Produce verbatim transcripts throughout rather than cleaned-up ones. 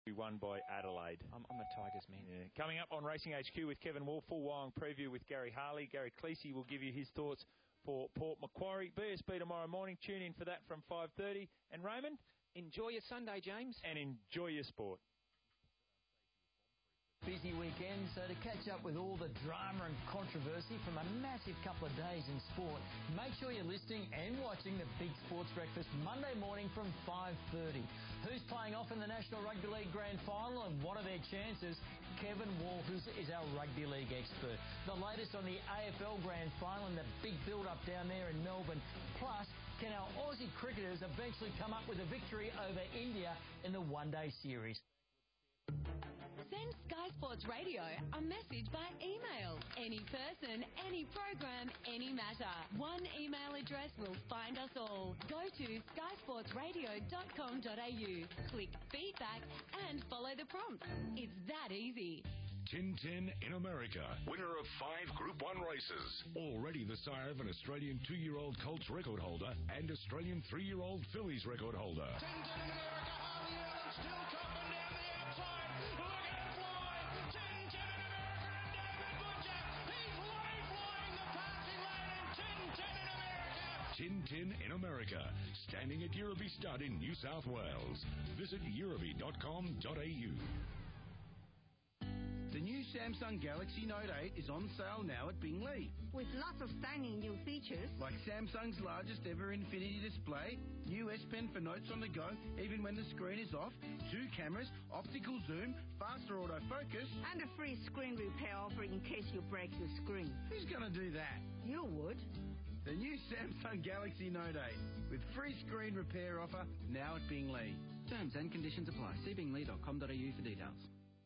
Won by Adelaide. I'm, I'm a Tigers man. Yeah. Coming up on Racing H Q with Kevin Wolf, full Wyong preview with Gary Harley. Gary Cleese will give you his thoughts for Port Macquarie. B S B tomorrow morning. Tune in for that from five thirty. And Raymond, enjoy your Sunday, James. And enjoy your sport. Busy weekend, so to catch up with all the drama and controversy from a massive couple of days in sport, make sure you're listening and watching the Big Sports Breakfast Monday morning from five thirty. Who's playing off in the National Rugby League Grand Final and what are their chances? Kevin Wolf is our rugby league expert. The latest on the A F L Grand Final and the big build-up down there in Melbourne. Plus, can our Aussie cricketers eventually come up with a victory over India in the one-day series? Send Sky Sports Radio a message by email. Any person, any program, any matter. One email address will find us all. Go to sky sports radio dot com dot a u, click feedback and follow the prompts. It's that easy. Tintin in America, winner of five Group one races. Already the sire of an Australian two-year-old Colts record holder and Australian three-year-old Phillies record holder. Tintin in America, Harley Allen still chopping down the outside. Look at him fly. Tintin in America and David Butcher. He's way flying the passing lane and Tintin in America. Tintin in America, standing at Euroby Stud in New South Wales. Visit euroby dot com dot a u. The new Samsung Galaxy Note eight is on sale now at Bingley. With lots of stunning new features. Like Samsung's largest ever infinity display, new S Pen for notes on the go, even when the screen is off, two cameras, optical zoom, faster autofocus, and a free screen repair offer in case you break your screen. Who's going to do that? You would. The new Samsung Galaxy Note eight with free screen repair offer now at Bingley. Terms and conditions apply. See bingley dot com dot a u for details.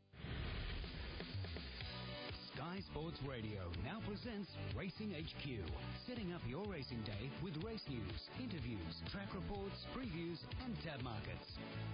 Sky Sports Radio now presents Racing H Q, setting up your racing day with race news, interviews, track reports, previews and tab markets.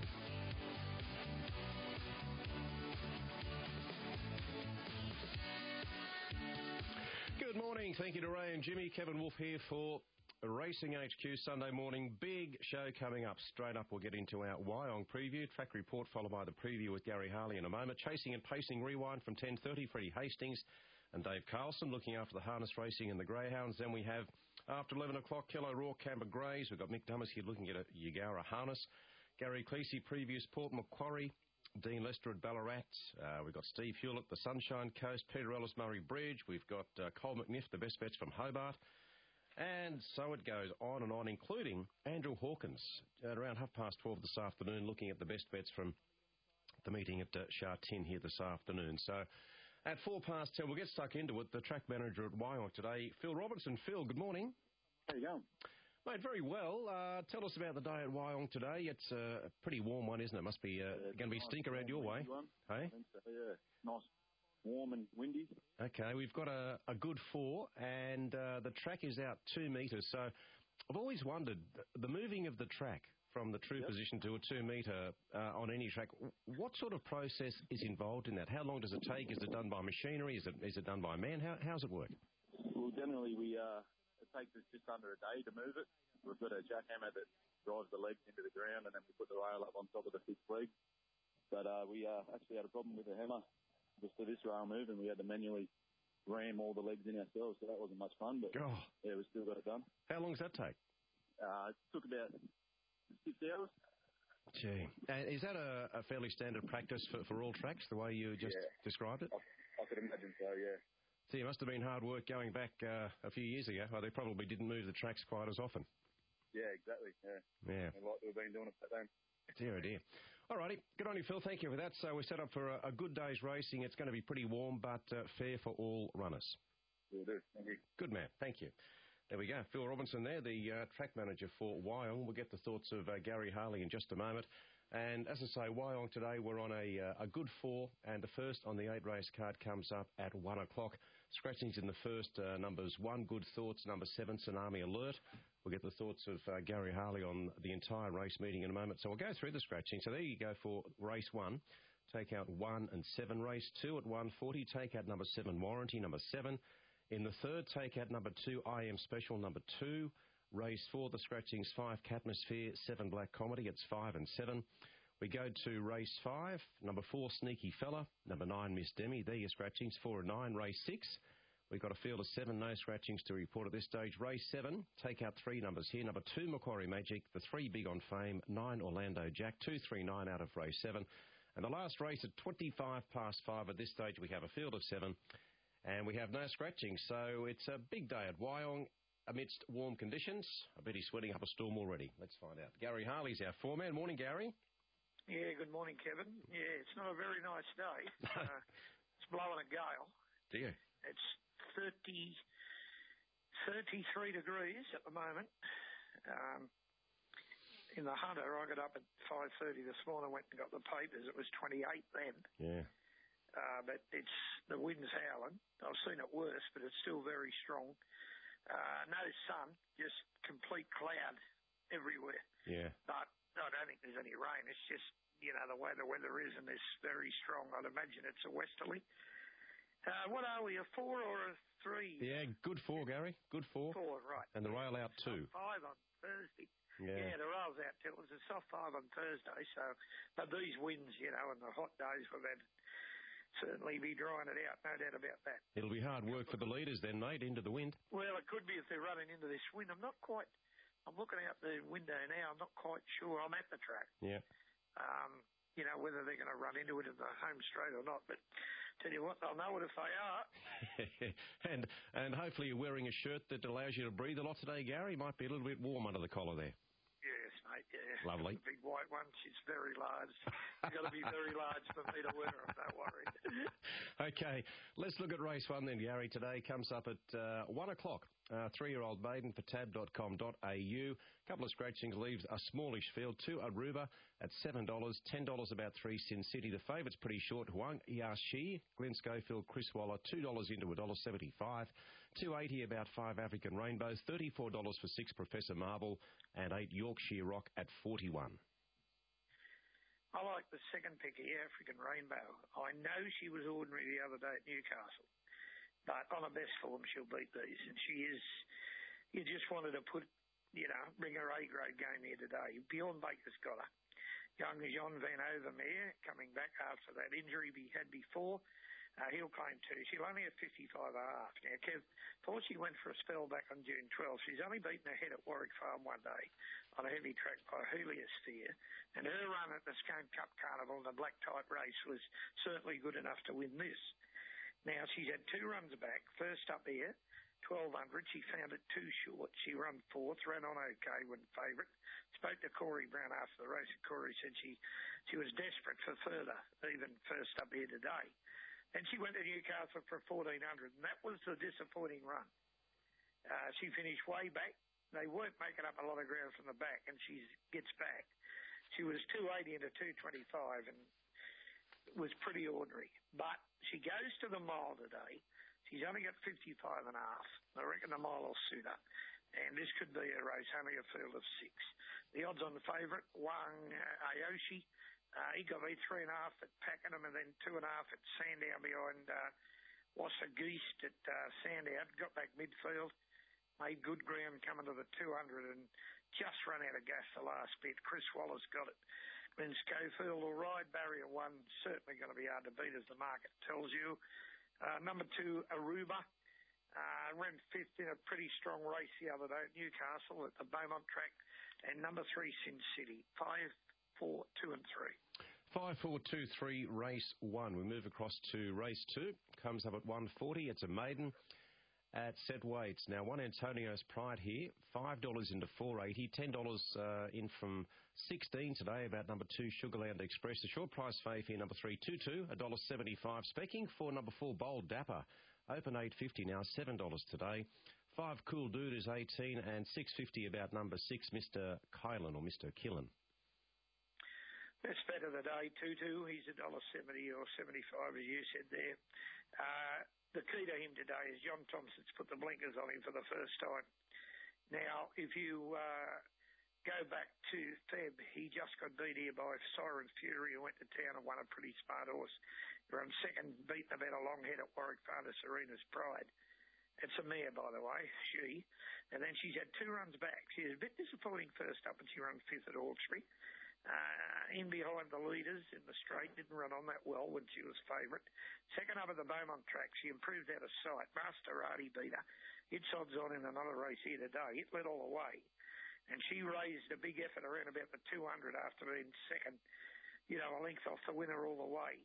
Good morning. Thank you to Ray and Jimmy. Kevin Wolf here for Racing H Q Sunday morning. Big show coming up. Straight up, we'll get into our Wyong preview. Track report followed by the preview with Gary Harley in a moment. Chasing and Pacing Rewind from ten thirty. Freddie Hastings and Dave Carlson looking after the harness racing and the greyhounds. Then we have, after eleven o'clock, Kel O'Rourke, Canberra Greys. We've got Mick Dummers looking at a Yagara harness. Gary Cleese previews Port Macquarie. Dean Lester at Ballarat. Uh, we've got Steve Hewlett, the Sunshine Coast. Peter Ellis, Murray Bridge. We've got uh, Cole McNiff, the best bets from Hobart. And so it goes on and on, including Andrew Hawkins at around half past twelve this afternoon, looking at the best bets from the meeting at uh, Sha Tin here this afternoon. So at four past ten, we'll get stuck into it. The track manager at Wyong today, Phil Robertson. Phil, good morning. How you going? Mate, very well. Uh, tell us about the day at Wyong today. It's a pretty warm one, isn't it? Must be uh, yeah, going to be nice stink around your way. One. Hey? I think so, yeah. Nice, warm and windy. Okay, we've got a, a good four, and uh, the track is out two metres. So I've always wondered, the moving of the track from the true yep. position to a two metre uh, on any track, what sort of process is involved in that? How long does it take? Is it done by machinery? Is it is it done by man? How how's it work? Well, generally we uh, it takes us just under a day to move it. We've got a jackhammer that drives the legs into the ground, and then we put the rail up on top of the fixed leg. But uh, we uh, actually had a problem with the hammer just for this rail move, and we had to manually ram all the legs in ourselves, so that wasn't much fun. But oh. yeah, we still got it done. How long does that take? Uh, it took about six hours. Gee. And is that a, a fairly standard practice for, for all tracks, the way you just yeah. described it? I, I could imagine so, yeah. So it must have been hard work going back uh, a few years ago. Well, they probably didn't move the tracks quite as often. Yeah, exactly, yeah. Yeah. And like we've been doing it back then. Dear, oh dear. All righty. Good on you, Phil. Thank you for that. So we're set up for a, a good day's racing. It's going to be pretty warm, but uh, fair for all runners. Will do. Thank you. Good man. Thank you. There we go. Phil Robinson there, the uh, track manager for Wyong. We'll get the thoughts of uh, Gary Harley in just a moment. And as I say, Wyong today, we're on a uh, a good four, and the first on the eight race card comes up at one o'clock. Scratchings in the first, uh, numbers one, Good Thoughts, number seven, Tsunami Alert. We'll get the thoughts of uh, Gary Harley on the entire race meeting in a moment. So we'll go through the scratching. So there you go for race one. Take out one and seven. Race two at one forty. Take out number seven, Warranty, number seven. In the third, take out number two, I Am Special, number two. Race four, the scratchings, five, Catmosphere, seven, Black Comedy. It's five and seven. We go to race five, number four, Sneaky Fella, number nine, Miss Demi. There are your scratchings, four and nine. Race six, we've got a field of seven, no scratchings to report at this stage. Race seven, take out three numbers here. Number two, Macquarie Magic, the three, Big on Fame, nine, Orlando Jack, two, three, nine out of race seven. And the last race at twenty-five past five. At this stage, we have a field of seven, and we have no scratching. So it's a big day at Wyong amidst warm conditions. I bet he's sweating up a storm already. Let's find out. Gary Harley's our foreman. Morning, Gary. Yeah, good morning, Kevin. Yeah, it's not a very nice day. uh, it's blowing a gale. Dear. It's thirty, thirty-three degrees at the moment. Um, in the Hunter, I got up at five thirty this morning, went and got the papers. It was twenty-eight then. Yeah. Uh, but it's the wind's howling. I've seen it worse, but it's still very strong. Uh, no sun, just complete cloud everywhere. Yeah. But I don't think there's any rain. It's just, you know, the way the weather is, and it's very strong. I'd imagine it's a westerly. Uh, what are we, a four or a three? Yeah, good four, Gary. Good four. Four, right. And the rail out two. Five on Thursday. Yeah. yeah, the rail's out too. It was a soft five on Thursday. So, but these winds, you know, and the hot days we've had, certainly be drying it out. No doubt about that. It'll be hard work for the leaders then, mate, into the wind. Well, it could be if they're running into this wind. I'm not quite... I'm looking out the window now. I'm not quite sure. I'm at the track. Yeah. Um, you know, whether they're going to run into it in the home straight or not. But tell you what, they'll know it if they are. and and hopefully you're wearing a shirt that allows you to breathe a lot today, Gary. Might be a little bit warm under the collar there. Yes, mate, yeah. Lovely. The big white one, she's very large. You've got to be very large for me to wear them, don't worry. Okay, let's look at race one then, Gary. Today comes up at uh, one o'clock. Uh, three-year-old maiden for tab dot com dot a u. Couple of scratchings leaves a smallish field. Two Aruba at seven dollars. ten dollars about three Sin City. The favourite's pretty short. Huang Yashi, Glenn Schofield, Chris Waller. two dollars into one dollar seventy-five. two eighty about five African Rainbows. thirty-four dollars for six Professor Marble. And eight Yorkshire Rock at forty-one. I like the second pick here, African Rainbow. I know she was ordinary the other day at Newcastle. But on her best form, she'll beat these. And she is, you just wanted to put, you know, bring her A-grade game here today. Bjorn Baker's got her. Young Jean Van Overmeer coming back after that injury he had before. Uh, he'll claim two. She'll only have fifty-five and a half. Now, Kev, thought she went for a spell back on June twelfth. She's only beaten her head at Warwick Farm one day on a heavy track by Heliosphere. And her run at the Scone Cup Carnival in the black type race was certainly good enough to win this. Now, she's had two runs back. First up here, twelve hundred. She found it too short. She run fourth, ran on okay, when favourite. Spoke to Corey Brown after the race, and Corey said she, she was desperate for further, even first up here today. And she went to Newcastle for fourteen hundred, and that was the disappointing run. Uh, she finished way back. They weren't making up a lot of ground from the back, and she gets back. She was two eighty into two twenty-five, and was pretty ordinary. But she goes to the mile today. She's only got fifty-five and a half. I reckon the mile will suit her. And this could be a race, only a field of six. The odds on the favourite, Wang uh, Aoshi. Uh, he got me three and a half at Pakenham and then two and a half at Sandown behind uh, Wassa Geest at uh, Sandown. Got back midfield. Made good ground coming to the two hundred and just run out of gas the last bit. Chris Waller's got it. Glenn Schofield will ride. Barrier one, certainly going to be hard to beat as the market tells you. Uh, number two, Aruba. Uh, ran fifth in a pretty strong race the other day at Newcastle at the Beaumont track. And number three, Sin City. Five, four, two and three. Five, four, two, three, race one. We move across to race two. Comes up at one forty. It's a maiden at set weights. Now, one Antonio's Pride here. five dollars into four eighty. ten dollars uh, in from sixteen today about number two, Sugarland Express. The short price fave here, number three, two two, one dollar seventy-five. Specking for number four, Bold Dapper. Open eight fifty now, seven dollars today. Five, Cool Dude is eighteen, and six fifty about number six, Mister Kylan or Mister Killen. Best bet of the day, two two. He's one dollar seventy or seventy-five, as you said there. Uh, the key to him today is John Thompson's put the blinkers on him for the first time. Now, if you uh, go back to Feb, he just got beat here by Siren Fury, who went to town and won a pretty smart horse. He ran second, beaten about a long head at Warwick Farm to Serena's Pride. It's a mare, by the way, she. And then she's had two runs back. She was a bit disappointing first up, and she ran fifth at Hawkesbury. Uh, in behind the leaders in the straight, didn't run on that well when she was favourite. Second up at the Beaumont track, she improved out of sight. Maserati beat her. It's odds on in another race here today. It led all the way. And she raised a big effort around about the two hundred after being second, you know, a length off the winner all the way.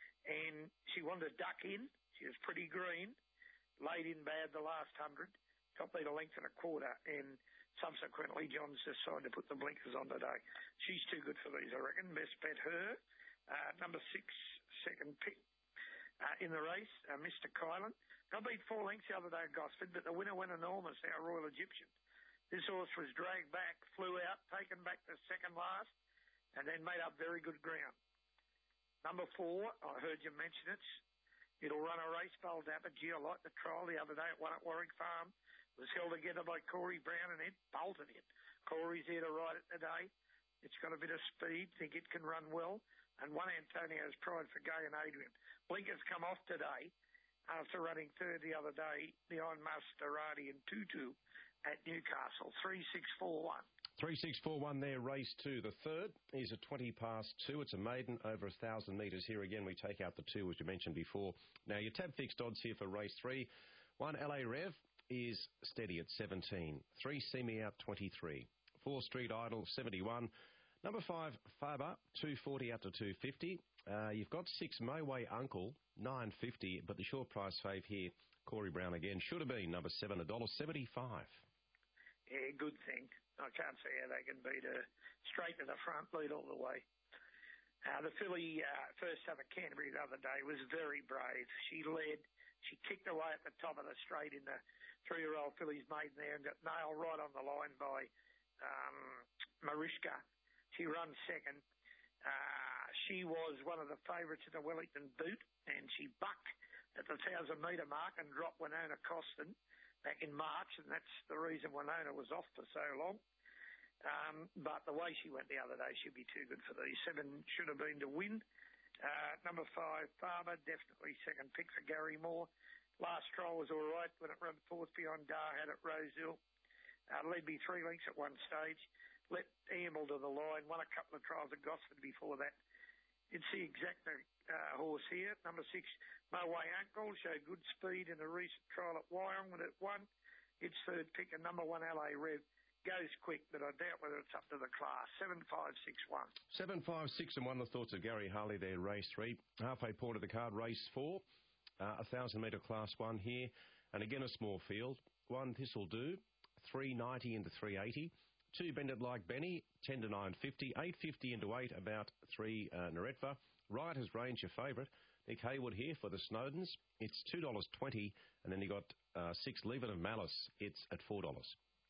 And she wanted to duck in. She was pretty green. Laid in bad the last hundred. Got beat a length and a quarter. And subsequently, John's decided to put the blinkers on today. She's too good for these, I reckon. Best bet her. Uh, number six, second pick uh, in the race, uh, Mister Kylan. Got beat four lengths the other day at Gosford, but the winner went enormous, our Royal Egyptian. This horse was dragged back, flew out, taken back to second last, and then made up very good ground. Number four, I heard you mention it. It'll run a race, Bold Dapper, Geolite, the trial the other day at one at Warwick Farm. Was held together by Corey Brown and it bolted in. Corey's here to ride it today. It's got a bit of speed, think it can run well. And one Antonio's Pride for Gay and Adrian. Blinkers come off today after running third the other day behind Maserati and Tutu at Newcastle. three six four one. three six four one there, race two. The third is a twenty past two. It's a maiden over one thousand metres. Here again, we take out the two, as you mentioned before. Now, your tab fixed odds here for race three. One L A Rev is steady at seventeen. Three See Me Out, twenty-three. Four Street Idol, seventy-one. Number five, Faber, two forty out to two fifty. Uh, you've got six, My Way Uncle, nine fifty, but the short price fave here, Corey Brown again, should have been number seven, one dollar seventy-five. Yeah, good thing. I can't see how they can beat her straight to the front, lead all the way. Uh, the filly, uh, first up at Canterbury the other day, was very brave. She led. She kicked away at the top of the straight in the three-year-old filly's maiden there and got nailed right on the line by um, Mariska. She runs second. Uh, she was one of the favourites in the Wellington Boot, and she bucked at the one thousand metre mark and dropped Winona Costin back in March, and that's the reason Winona was off for so long. Um, but the way she went the other day, she'd be too good for these. Seven should have been to win. Uh, number five, Farmer, definitely second pick for Gary Moore. Last trial was all right when it ran fourth behind Darhat at Rosehill. Uh, led me three lengths at one stage. Let amble to the line. Won a couple of trials at Gosford before that. It's the exact uh, horse here. Number six, My Way Uncle, showed good speed in a recent trial at Wyong when it won. Its third pick, and number one, L A Rev. Goes quick, but I doubt whether it's up to the class. seven five six one. seven five six and one, the thoughts of Gary Harley there, race three. Halfway point of the card, race four. Uh, a one thousand metre class one here. And again, a small field. One, This'll Do. three ninety into three eighty. Two, Bend It Like Benny. ten to nine fifty. eight fifty into eight, about three, uh, Naretva. Rider's Range, your favourite. Nick Haywood here for the Snowdens. It's two dollars twenty. And then you got uh, six, Leave It of Malice. It's at four dollars.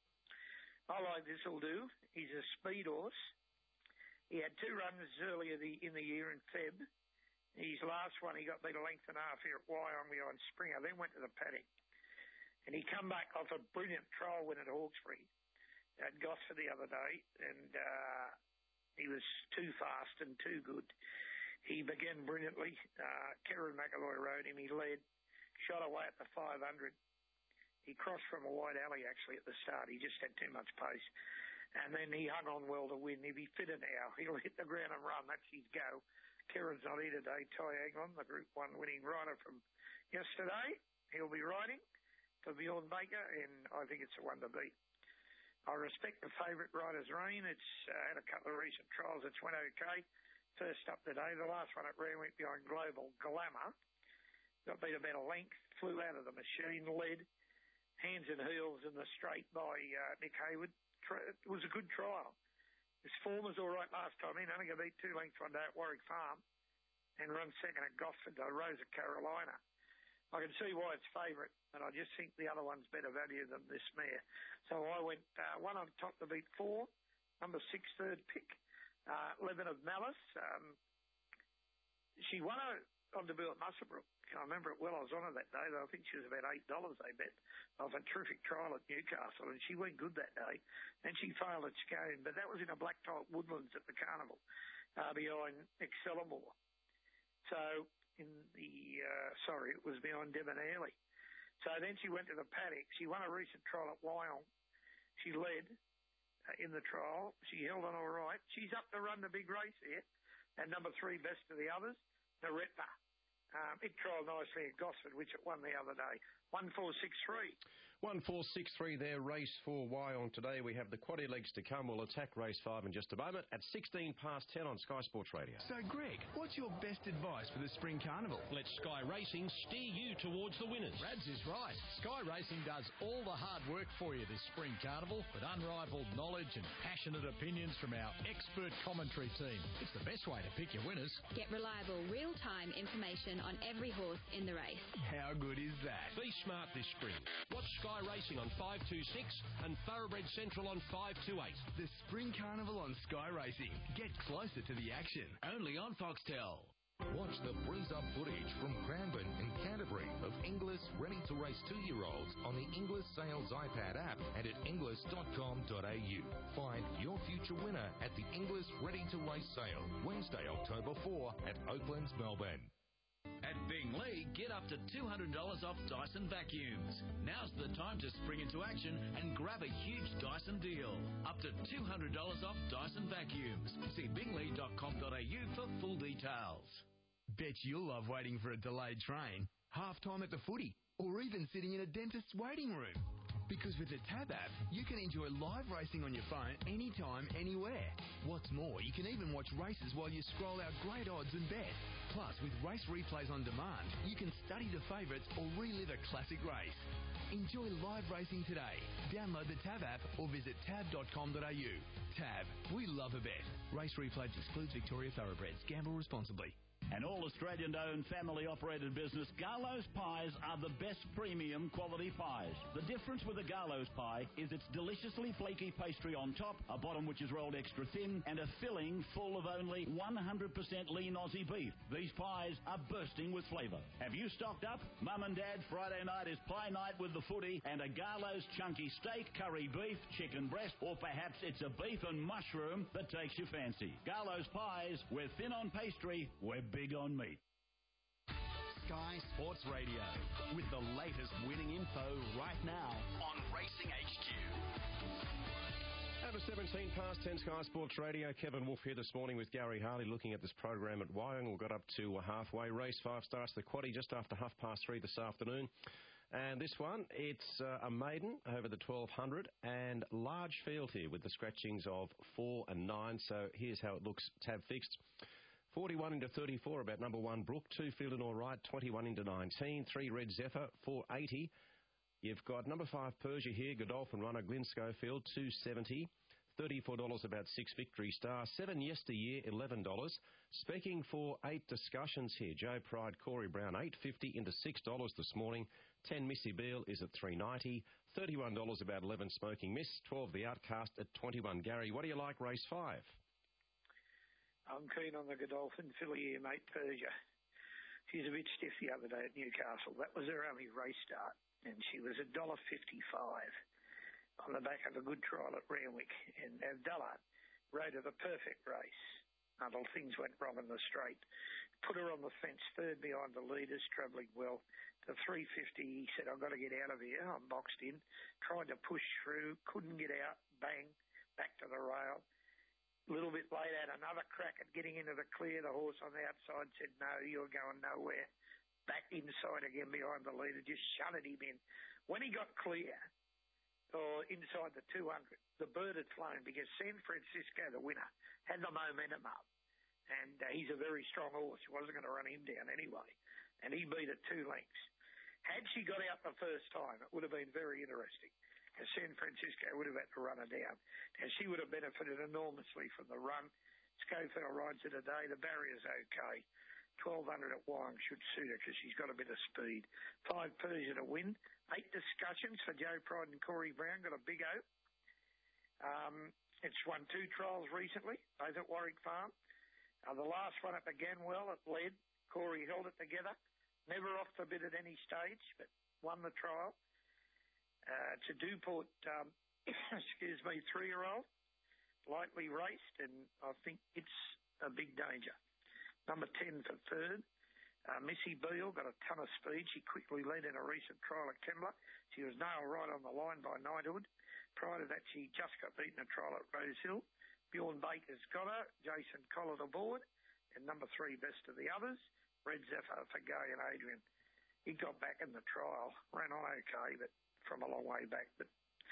I like This'll Do. He's a speed horse. He had two runs earlier the, in the year in Feb. His last one, he got beat a length and a half here at Wyong behind Springer, then went to the paddock. And he come back off a brilliant trial win at Hawkesbury at Gosford the other day, and uh, he was too fast and too good. He began brilliantly. Uh, Karen McElroy rode him. He led, shot away at the five hundred. He crossed from a wide alley, actually, at the start. He just had too much pace. And then he hung on well to win. He'll be fitter now. He'll hit the ground and run. That's his go. Keren's not here today. Ty Aglon, the Group one winning rider from yesterday. He'll be riding for Bjorn Baker, and I think it's a one to beat. I respect the favourite Rider's Reign. It's uh, had a couple of recent trials. It's went okay. First up today. The last one at Randwick behind Global Glamour. Got beat about a length. Flew out of the machine. Led. Hands and heels in the straight by uh, Nick Haywood. It was a good trial. His form was all right last time in. Only got beat two lengths one day at Warwick Farm and run second at Gosford to Rosa Carolina. I can see why it's favourite, but I just think the other one's better value than this mare. So I went uh, one on top to beat four. Number six, third pick. Uh, Leaven of Malice. Um, she won a, on debut at Musselbrook. I remember it well. I was on her that day. I think she was about eight dollars, they bet, off a terrific trial at Newcastle, and she went good that day. And she failed at Scone, but that was in a black type woodlands at the carnival uh, behind Excellamore. So in the, uh, sorry, it was behind Devon Airley. So then she went to the paddock. She won a recent trial at Wyong. She led. uh, in the trial. She held on all right. She's up to run the big race here. And number three, best of the others, Naretna. Um, it trialled nicely at Gosford, which it won the other day. one four six three. one four six three there, race four Wyong today. We have the quaddy legs to come. We'll attack race five in just a moment at sixteen past ten on Sky Sports Radio. So, Greg, what's your best advice for the Spring Carnival? Let Sky Racing steer you towards the winners. Rads is right. Sky Racing does all the hard work for you this Spring Carnival with unrivaled knowledge and passionate opinions from our expert commentary team. It's the best way to pick your winners. Get reliable, real-time information on every horse in the race. How good is that? Be smart this spring. Watch Sky Racing on five two six and Thoroughbred Central on five two eight. The Spring Carnival on Sky Racing. Get closer to the action. Only on Foxtel. Watch the freeze-up footage from Cranbourne and Canterbury of Inglis ready-to-race two-year-olds on the Inglis Sales iPad app and at inglis dot com dot a u. Find your future winner at the Inglis Ready-to-Race Sale, Wednesday, October fourth at Oaklands, Melbourne. At Bingley, get up to two hundred dollars off Dyson vacuums. Now's the time to spring into action and grab a huge Dyson deal. Up to two hundred dollars off Dyson vacuums. See bingley dot com dot a u for full details. Bet you'll love waiting for a delayed train, half-time at the footy, or even sitting in a dentist's waiting room. Because with the Tab app, you can enjoy live racing on your phone anytime, anywhere. What's more, you can even watch races while you scroll out great odds and bet. Plus, with race replays on demand, you can study the favourites or relive a classic race. Enjoy live racing today. Download the Tab app or visit tab dot com dot a u. Tab, we love a bet. Race replays excludes Victoria Thoroughbreds. Gamble responsibly. An all-Australian-owned, family-operated business, Garlo's Pies are the best premium quality pies. The difference with a Garlo's pie is its deliciously flaky pastry on top, a bottom which is rolled extra thin, and a filling full of only one hundred percent lean Aussie beef. These pies are bursting with flavour. Have you stocked up? Mum and Dad, Friday night is pie night with the footy, and a Garlo's chunky steak, curry beef, chicken breast, or perhaps it's a beef and mushroom that takes your fancy. Garlo's Pies, we're thin on pastry, we're big on meat. Sky Sports Radio with the latest winning info right now on Racing H Q. Over seventeen past ten, Sky Sports Radio. Kevin Wolf here this morning with Gary Harley looking at this program at Wyong. We got up to halfway. Race five starts the quaddie just after half past three this afternoon. And this one, it's uh, a maiden over the twelve hundred and large field here with the scratchings of four and nine. So here's how it looks tab fixed. forty-one into thirty-four about number one, Brook. Two fielding all right, twenty-one into nineteen. Three, Red Zephyr, four eighty. You've got number five, Persia here, Godolphin runner, Glenn Schofield, two seventy. thirty-four dollars about six, Victory Star. Seven, Yesteryear, eleven dollars. Speaking for eight discussions here, Joe Pride, Corey Brown, eight fifty into six dollars this morning. ten, Missy Beale is at three ninety. thirty-one dollars about eleven, Smoking Miss. twelve, The Outcast at twenty-one. Gary, what do you like race five? I'm keen on the Godolphin filly here, mate, Persia. She's a bit stiff the other day at Newcastle. That was her only race start, and she was one dollar fifty-five on the back of a good trial at Randwick. And Abdullah rode her the perfect race until things went wrong in the straight. Put her on the fence, third behind the leaders, travelling well. The three fifty, he said, I've got to get out of here. I'm boxed in. Tried to push through, couldn't get out. Bang, back to the rail. A little bit later, had another crack at getting into the clear. The horse on the outside said, no, you're going nowhere. Back inside again behind the leader, just shunted him in. When he got clear, or inside the two hundred, the bird had flown because San Francisco, the winner, had the momentum up. And uh, he's a very strong horse. He wasn't going to run him down anyway. And he beat it two lengths. Had she got out the first time, it would have been very interesting. Because San Francisco would have had to run her down. And she would have benefited enormously from the run. Schofield rides her today. The barrier's okay. twelve hundred at Wyong should suit her because she's got a bit of speed. Five, Persia to win. Eight discussions for Joe Pride and Corey Brown. Got a big oak. Um, it's won two trials recently, both at Warwick Farm. Uh, the last one it began well. It led. Corey held it together. Never off the bit at any stage, but won the trial. Uh, it's a Duport, um, excuse me, three-year-old, lightly raced, and I think it's a big danger. Number ten for third, uh, Missy Beale got a ton of speed. She quickly led in a recent trial at Kembla. She was nailed right on the line by Knighthood. Prior to that, she just got beaten a trial at Rosehill. Bjorn Baker's got her. Jason Collett aboard. And number three, Best of the Others, Red Zephyr for Guy and Adrian. He got back in the trial, ran on okay, but from a long way back. But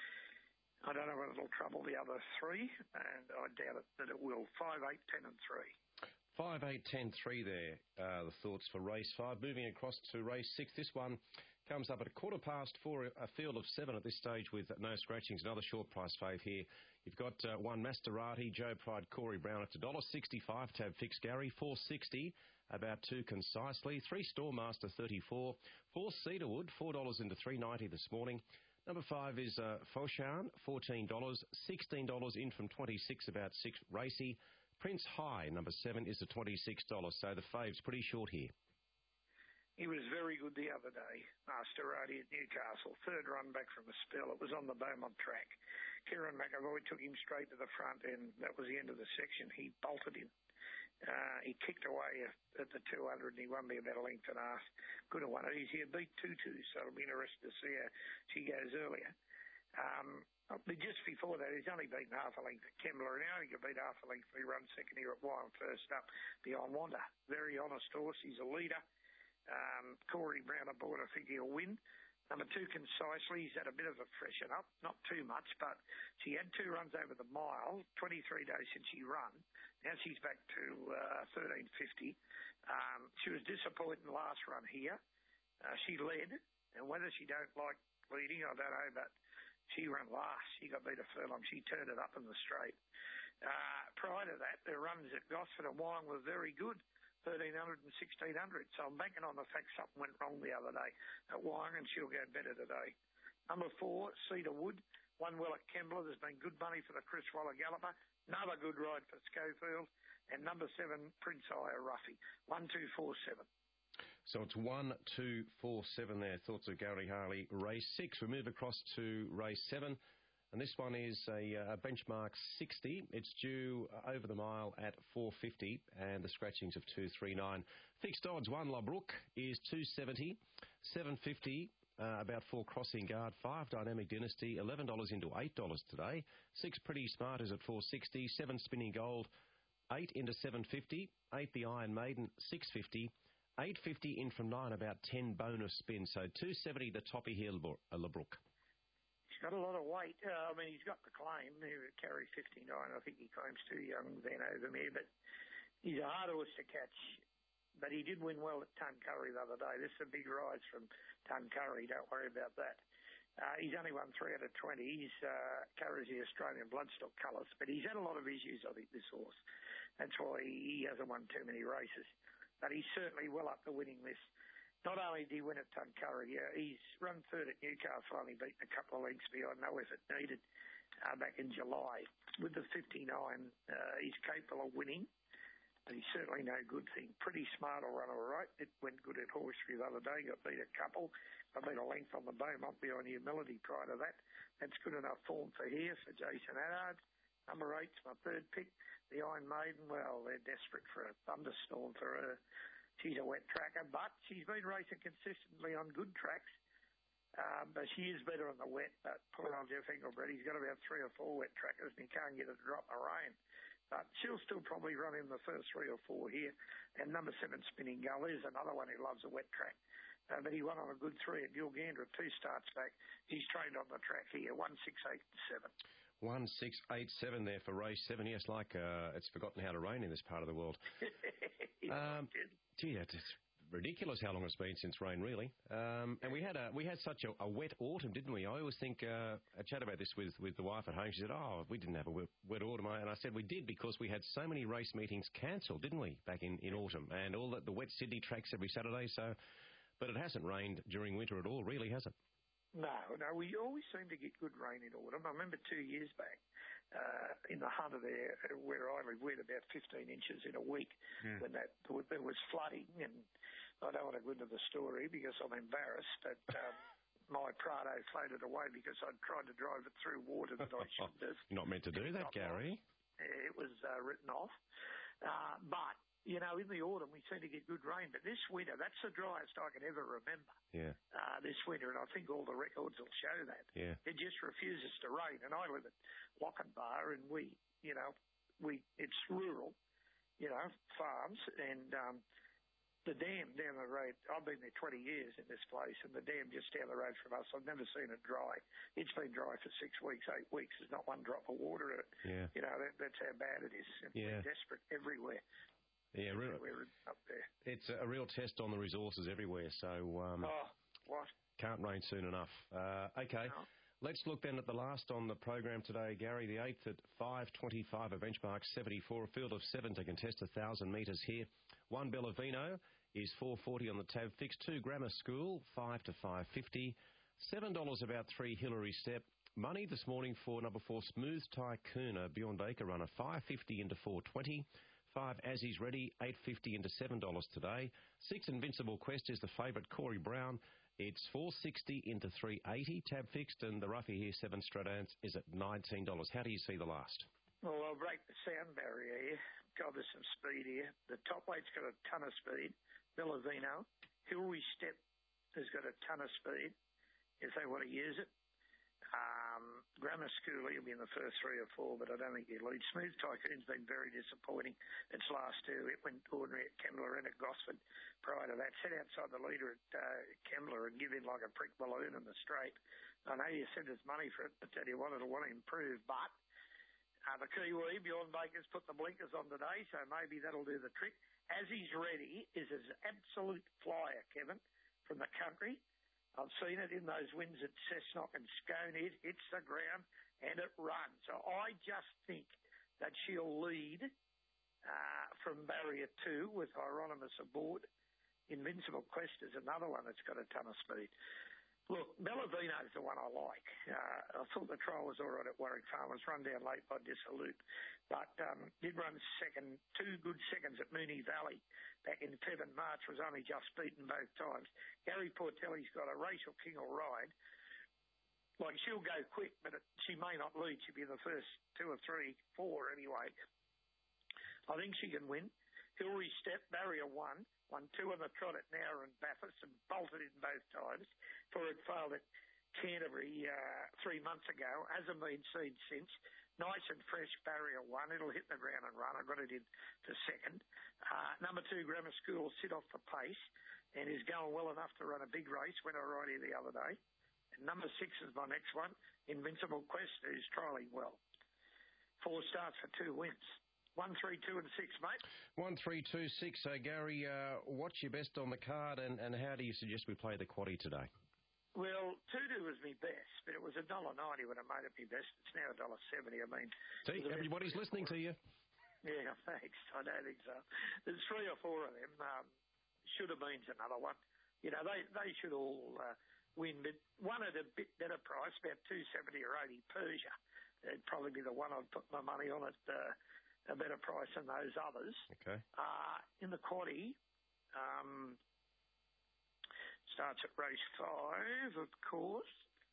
I don't know whether it'll trouble the other three, and I doubt it that it will. Five, eight, ten, and three. Five, eight, ten, three there, uh, the thoughts for race five. Moving across to race six. This one comes up at a quarter past four, a field of seven at this stage with no scratchings. Another short price fave here. You've got uh, one Masterati, Joe Pride, Corey Brown at one dollar sixty-five. Tab Fix Gary, four sixty. About two concisely. Three Storemaster, thirty-four. Four Cedarwood, four dollars into three ninety this morning. Number five is uh, Foshan, fourteen dollars. sixteen dollars in from twenty-six, about six. Racy. Prince High, number seven, is at twenty-six dollars. So the fave's pretty short here. He was very good the other day, Masterati at Newcastle. Third run back from a spell. It was on the Beaumont track. Kieran McAvoy took him straight to the front, and that was the end of the section. He bolted him. Uh, he kicked away at the two hundred, and he won me about a length and a half. Could have won it easier. Beat two two, so it'll be interesting to see how she goes earlier. Um, but just before that, he's only beaten half a length at Kembla, and he only could beat half a length if he runs second here at Wyong first up behind Wanda. Very honest horse. He's a leader. Um, Corey Brown aboard, I think he'll win. Number two, Concisely, he's had a bit of a freshen up, not too much, but she had two runs over the mile, twenty-three days since she run. Now she's back to uh, thirteen fifty. Um, she was disappointing last run here. Uh, she led, and whether she don't like leading, I don't know, but she ran last. She got beat a furlong. She turned it up in the straight. Uh, prior to that, the runs at Gosford and Wyong were very good. thirteen hundred and sixteen hundred. So I'm banking on the fact something went wrong the other day at Wyong, and she'll go better today. Number four, Cedar Wood. One well at Kembla. There's been good money for the Chris Waller Galloper. Another good ride for Schofield. And number seven, Prince Aya Ruffy. One, two, four, seven. So it's one, two, four, seven there. Thoughts of Gary Harley. Race six. We move across to race seven. And this one is a, a benchmark sixty. It's due over the mile at four fifty, and the scratchings of two three nine. Fixed odds one, Labrook, is two seventy. seven fifty, uh, about four Crossing Guard. five Dynamic Dynasty, eleven dollars into eight dollars today. six Pretty Smart is at four sixty. seven Spinning Gold, eight into seven fifty. eight The Iron Maiden, six fifty. eight fifty in from nine, about ten bonus spins. So two seventy the toppy here, Labrook. Got a lot of weight. Uh, I mean, he's got the claim. He would carry fifty-nine. I think he claims too young then over me, but he's a hard horse to catch. But he did win well at Tuncurry the other day. This is a big rise from Tuncurry. Don't worry about that. Uh, he's only won three out of twenty. He's uh, carries the Australian bloodstock colours, but he's had a lot of issues, I think, this horse. That's why he hasn't won too many races. But he's certainly well up to winning this. Not only did he win at Tuncurry, uh, he's run third at Newcastle, only beaten a couple of lengths behind, no effort needed, uh, back in July. With the fifty-nine, uh, he's capable of winning, but he's certainly no good thing. Pretty Smart will run all right. It went good at Horseshoe the other day, got beat a couple, got beat a length on the Beaumont behind Humility prior to that. That's good enough form for here, for Jason Haddard. Number eight's my third pick. The Iron Maiden, well, they're desperate for a thunderstorm for her. She's a wet tracker, but she's been racing consistently on good tracks. Um, but she is better on the wet. But poor old Jeff Engelbrecht, he's got about three or four wet trackers, and he can't get her to drop the rain. But she'll still probably run in the first three or four here. And number seven, Spinning Gull, is another one who loves a wet track. Uh, but he won on a good three at Gilgandra, two starts back. He's trained on the track here, one, six, eight, and seven. One, six, eight, seven there for race seven. Yes, like uh, it's forgotten how to rain in this part of the world. um, gee, it's ridiculous how long it's been since rain, really. Um, and we had a we had such a, a wet autumn, didn't we? I always think uh, I chat about this with, with the wife at home. She said, "Oh, we didn't have a wet, wet autumn," and I said we did because we had so many race meetings cancelled, didn't we, back in, in autumn, and all the, the wet Sydney tracks every Saturday. So, but it hasn't rained during winter at all, really, has it? No, no, we always seem to get good rain in autumn. I remember two years back uh, in the Hunter there, where I live, we had about fifteen inches in a week yeah. when that there was flooding. And I don't want to go into the story because I'm embarrassed, but um, my Prado floated away because I'd tried to drive it through water that I shouldn't have. You're not meant to do that, Gary. It was uh, written off. Uh, but you know, in the autumn we seem to get good rain, but this winter, that's the driest I can ever remember. Yeah. Uh, this winter, and I think all the records will show that. Yeah. It just refuses to rain, and I live at Lochinvar, and we, you know, we it's rural, you know, farms, and um, the dam down the road, I've been there twenty years in this place, and the dam just down the road from us, I've never seen it dry. It's been dry for six weeks, eight weeks. There's not one drop of water in it. Yeah. You know, that, that's how bad it is. And Yeah. We're desperate everywhere. Yeah, really. Everywhere up there. It's a real test on the resources everywhere, so um, Oh, what? can't rain soon enough. Uh, okay. No. Let's look then at the last on the program today, Gary. The eighth at five twenty-five, a benchmark seventy-four, a field of seven to contest one thousand metres here. One Bellavino is four forty on the tab fix. Two Grammar School, five to five fifty. Seven dollars about three Hillary Step. Money this morning for number four Smooth Tycoon, a Bjorn Baker runner, five fifty into four twenty. Five As He's Ready, eight fifty into seven dollars today. Six Invincible Quest is the favourite, Corey Brown. It's four sixty into three eighty, tab fixed, and the roughie here, seven Stradance, is at nineteen dollars. How do you see the last? Well, I'll break the sound barrier here. God, there's some speed here. The top weight's got a ton of speed. Bellavino. Hillary Step has got a ton of speed if they want to use it. Um, Grammar School, he'll be in the first three or four, but I don't think he'll lead. Smooth Tycoon's been very disappointing. Its last two, it went ordinary at Kembla and at Gosford prior to that. Set outside the leader at uh, Kembla and give in like a prick balloon in the straight. I know you said there's money for it, but tell you what, it'll want to improve. But uh, the Kiwi, Bjorn Baker's put the blinkers on today, so maybe that'll do the trick. As He's Ready is an absolute flyer, Kevin, from the country. I've seen it in those wins at Cessnock and Scone. It hits the ground and it runs. So I just think that she'll lead uh, from barrier two with Hieronymus aboard. Invincible Quest is another one that's got a ton of speed. Look, Bellavino is the one I like. Uh, I thought the trial was all right at Warwick Farmers, run down late by Dissolute, but um, did run second, two good seconds at Moonee Valley back in February and March, was only just beaten both times. Gary Portelli's got a Rachel King will ride. Like, she'll go quick, but it, she may not lead. She'll be in the first two or three, four anyway. I think she can win. Hillary Step, barrier one. Won two on the trot at Nowra and Bathurst and bolted in both times. For it failed at Canterbury uh, three months ago. Hasn't been seen since. Nice and fresh, barrier one. It'll hit the ground and run. I got it in to second. Uh, number two, Grammar School, will sit off the pace and is going well enough to run a big race. Went all right here the other day. And number six is my next one, Invincible Quest, who's trialling well. Four starts for two wins. One, three, two, and six, mate. One, three, two, six. Uh, Gary, uh, what's your best on the card, and, and how do you suggest we play the quaddie today? Well, two-two was me best, but it was a dollar ninety when I made it me best. It's now a dollar seventy. I mean, see, everybody's listening to you. Yeah, thanks. I don't think so. There's three or four of them. Um, should have been's another one. You know, they they should all uh, win, but one at a bit better price, about two seventy or eighty. Persia, it'd probably be the one I'd put my money on at. Uh, a better price than those others. Okay. Uh, in the quaddie, um, starts at race five, of course.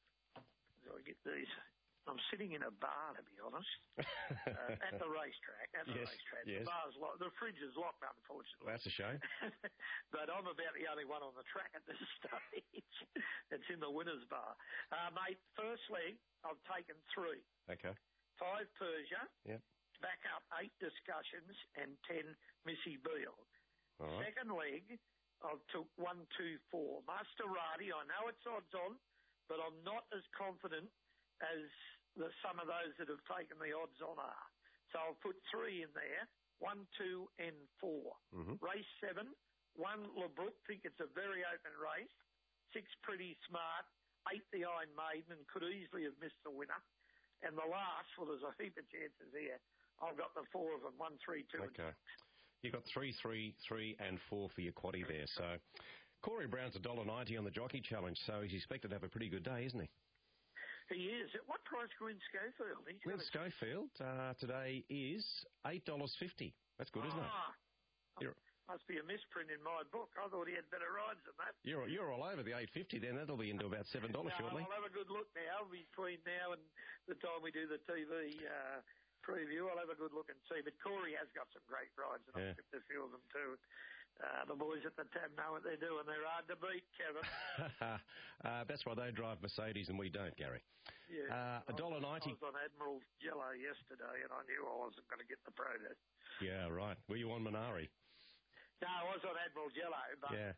So I get these. I'm sitting in a bar, to be honest, uh, at the racetrack. At the yes, racetrack, yes. the bar's locked. The fridge is locked, unfortunately. That's a shame. But I'm about the only one on the track at this stage. It's in the winners' bar, uh, mate. First leg, I've taken three. Okay. Five Persia. Yep. Back up eight Discussions and ten Missy Beale. Right. Second leg, I took one, two, four. Maserati, I know it's odds on, but I'm not as confident as the, some of those that have taken the odds on are. So I'll put three in there, one, two, and four. Mm-hmm. Race seven, one LeBrook, think it's a very open race. Six Pretty Smart, eight the Iron Maiden, and could easily have missed the winner. And the last, well, there's a heap of chances here. I've got the four of them, one, three, two, okay. and six. You've got three, three, three, and four for your quaddie there. So Corey Brown's a dollar ninety on the Jockey Challenge, so he's expected to have a pretty good day, isn't he? He is. At what price Glenn Schofield? He's Glenn got a... Schofield uh, today is eight dollars fifty. That's good, isn't ah, it? You're... Must be a misprint in my book. I thought he had better rides than that. You're, you're all over the eight fifty then. That'll be into about seven dollars no, shortly. I'll have a good look now between now and the time we do the T V uh, preview. I'll have a good look and see. But Corey has got some great rides, and Yeah. I've got a few of them too. Uh, the boys at the tab know what they're doing. They're hard to beat, Kevin. uh, that's why they drive Mercedes and we don't, Gary. Yeah. Uh, a dollar ninety. I was on Admiral Jello yesterday, and I knew I wasn't going to get the pro test. Yeah, right. Were you on Minari? No, I was on Admiral Jello, but Yeah.